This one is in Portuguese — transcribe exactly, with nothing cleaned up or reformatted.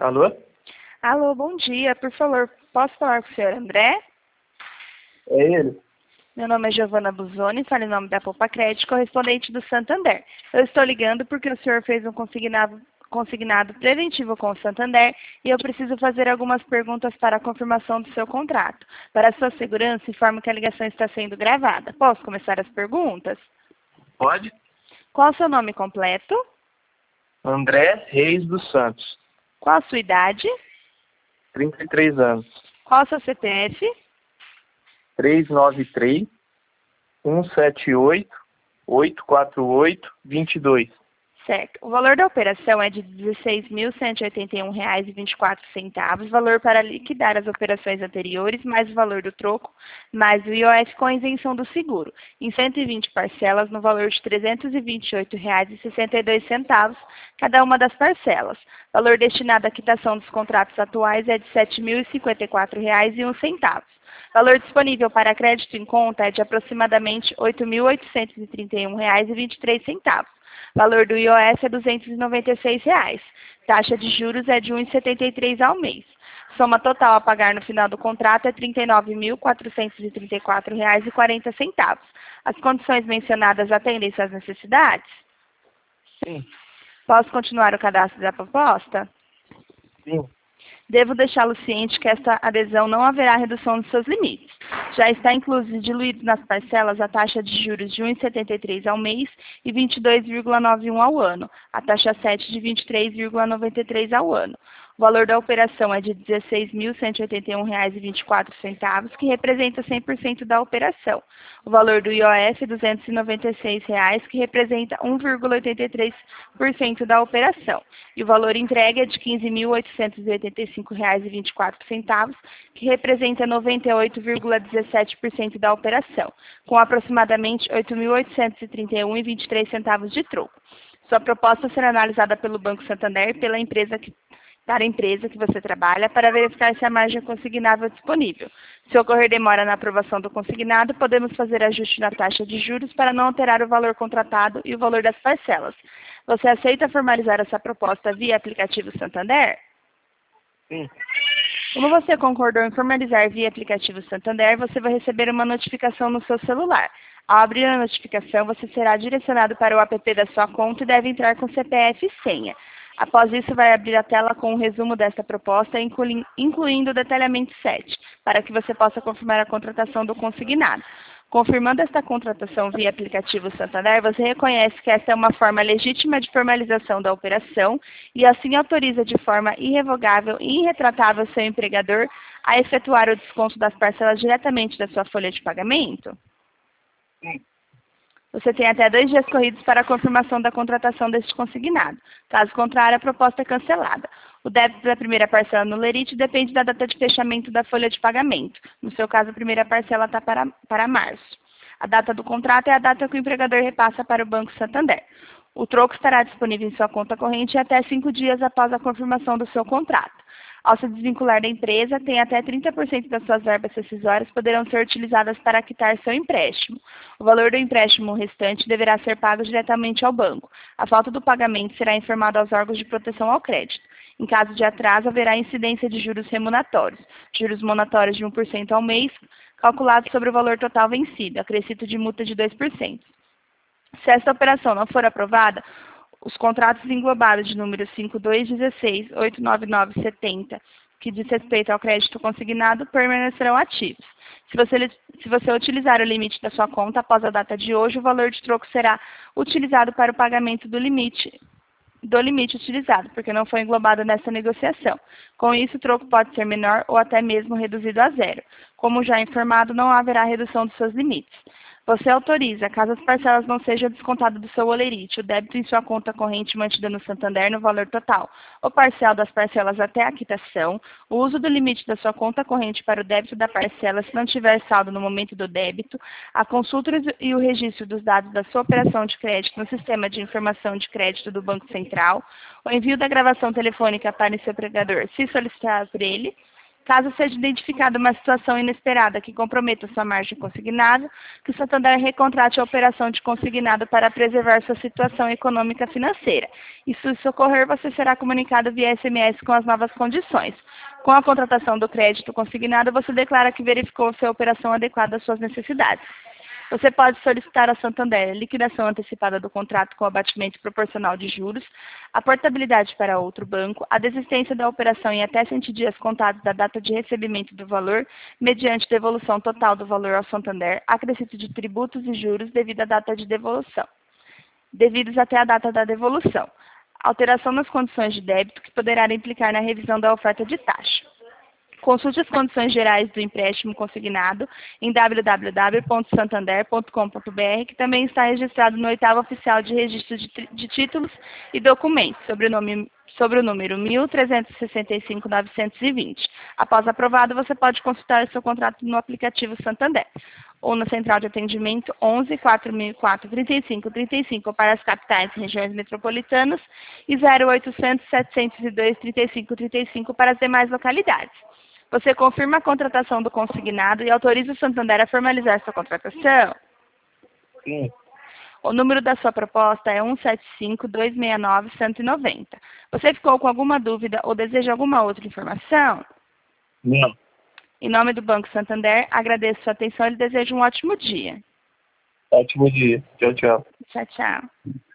Alô? Alô, bom dia. Por favor, posso falar com o senhor André? É ele? Meu nome é Giovana Buzoni, falo em nome da Poupa Crédito, correspondente do Santander. Eu estou ligando porque o senhor fez um consignado, consignado preventivo com o Santander e eu preciso fazer algumas perguntas para a confirmação do seu contrato. Para a sua segurança, informo que a ligação está sendo gravada. Posso começar as perguntas? Pode? Qual o seu nome completo? André Reis dos Santos, Qual a sua idade? trinta e três anos. Qual o seu C P F? três nove três, um sete oito, oito quatro oito, dois dois. Certo. O valor da operação é de dezesseis mil cento e oitenta e um reais e vinte e quatro centavos, valor para liquidar as operações anteriores, mais o valor do troco, mais o I O F com isenção do seguro, em cento e vinte parcelas no valor de trezentos e vinte e oito reais e sessenta e dois centavos, cada uma das parcelas. O valor destinado à quitação dos contratos atuais é de sete mil e cinquenta e quatro reais e um centavo. O valor disponível para crédito em conta é de aproximadamente oito mil oitocentos e trinta e um reais e vinte e três centavos. O valor do I O F é duzentos e noventa e seis reais. Taxa de juros é de um vírgula setenta e três ao mês. Soma total a pagar no final do contrato é trinta e nove mil quatrocentos e trinta e quatro reais e quarenta centavos. As condições mencionadas atendem suas necessidades? Sim. Posso continuar o cadastro da proposta? Sim. Devo deixá-lo ciente que esta adesão não haverá redução dos seus limites. Já está incluso e diluído nas parcelas a taxa de juros de um vírgula setenta e três ao mês e vinte e dois vírgula noventa e um ao ano, a taxa sete de vinte e três vírgula noventa e três ao ano. O valor da operação é de dezesseis mil cento e oitenta e um reais e vinte e quatro centavos, que representa cem por cento da operação. O valor do I O F é duzentos e noventa e seis reais, que representa um vírgula oitenta e três por cento da operação. E o valor entregue é de quinze mil oitocentos e oitenta e cinco reais e vinte e quatro centavos, que representa noventa e oito vírgula dezessete por cento da operação, com aproximadamente oito mil oitocentos e trinta e um reais e vinte e três centavos de troco. Sua proposta será analisada pelo Banco Santander e pela empresa que para a empresa que você trabalha para verificar se a margem consignável é disponível. Se ocorrer demora na aprovação do consignado, podemos fazer ajuste na taxa de juros para não alterar o valor contratado e o valor das parcelas. Você aceita formalizar essa proposta via aplicativo Santander? Sim. Como você concordou em formalizar via aplicativo Santander, você vai receber uma notificação no seu celular. Ao abrir a notificação, você será direcionado para o app da sua conta e deve entrar com C P F e senha. Após isso, vai abrir a tela com um resumo desta proposta, incluindo o detalhamento sete, para que você possa confirmar a contratação do consignado. Confirmando esta contratação via aplicativo Santander, você reconhece que esta é uma forma legítima de formalização da operação e assim autoriza de forma irrevogável e irretratável seu empregador a efetuar o desconto das parcelas diretamente da sua folha de pagamento? Sim. Você tem até dois dias corridos para a confirmação da contratação deste consignado. Caso contrário, a proposta é cancelada. O débito da primeira parcela no Lerite depende da data de fechamento da folha de pagamento. No seu caso, a primeira parcela está para, para março. A data do contrato é a data que o empregador repassa para o Banco Santander. O troco estará disponível em sua conta corrente até cinco dias após a confirmação do seu contrato. Ao se desvincular da empresa, tem até trinta por cento das suas verbas rescisórias poderão ser utilizadas para quitar seu empréstimo. O valor do empréstimo restante deverá ser pago diretamente ao banco. A falta do pagamento será informada aos órgãos de proteção ao crédito. Em caso de atraso, haverá incidência de juros remuneratórios, juros monatórios de um por cento ao mês, calculados sobre o valor total vencido, acrescido de multa de dois por cento. Se esta operação não for aprovada, os contratos englobados de números cinco dois um seis, oito nove nove sete zero, que diz respeito ao crédito consignado, permanecerão ativos. Se você, se você utilizar o limite da sua conta após a data de hoje, o valor de troco será utilizado para o pagamento do limite, do limite utilizado, porque não foi englobado nessa negociação. Com isso, o troco pode ser menor ou até mesmo reduzido a zero. Como já informado, não haverá redução dos seus limites. Você autoriza, caso as parcelas não sejam descontadas do seu Olerite, o débito em sua conta corrente mantida no Santander no valor total, ou parcial das parcelas até a quitação, o uso do limite da sua conta corrente para o débito da parcela se não tiver saldo no momento do débito, a consulta e o registro dos dados da sua operação de crédito no sistema de informação de crédito do Banco Central, o envio da gravação telefônica para o seu empregador, se solicitado por ele, Caso seja identificada uma situação inesperada que comprometa sua margem consignada, que o Santander recontrate a operação de consignado para preservar sua situação econômica financeira. E se isso ocorrer, você será comunicado via S M S com as novas condições. Com a contratação do crédito consignado, você declara que verificou sua operação adequada às suas necessidades. Você pode solicitar ao Santander a liquidação antecipada do contrato com abatimento proporcional de juros, a portabilidade para outro banco, a desistência da operação em até cem dias contados da data de recebimento do valor, mediante devolução total do valor ao Santander, acrescido de tributos e juros devido à data de devolução, devidos até a data da devolução, alteração nas condições de débito que poderá implicar na revisão da oferta de taxa. Consulte as condições gerais do empréstimo consignado em w w w ponto santander ponto com ponto b r, que também está registrado no oitavo oficial de registro de, de títulos e documentos, sobre o, nome, sobre o número mil trezentos e sessenta e cinco ponto novecentos e vinte. Após aprovado, você pode consultar o seu contrato no aplicativo Santander ou na central de atendimento onze, quatro mil e quatro, trinta e cinco, trinta e cinco para as capitais e regiões metropolitanas e zero oitocentos, setecentos e dois, trinta e cinco, trinta e cinco para as demais localidades. Você confirma a contratação do consignado e autoriza o Santander a formalizar sua contratação? Sim. O número da sua proposta é um sete cinco, dois seis nove, um zero nove zero. Você ficou com alguma dúvida ou deseja alguma outra informação? Não. Em nome do Banco Santander, agradeço sua atenção e lhe desejo um ótimo dia. Ótimo dia. Tchau, tchau. Tchau, tchau.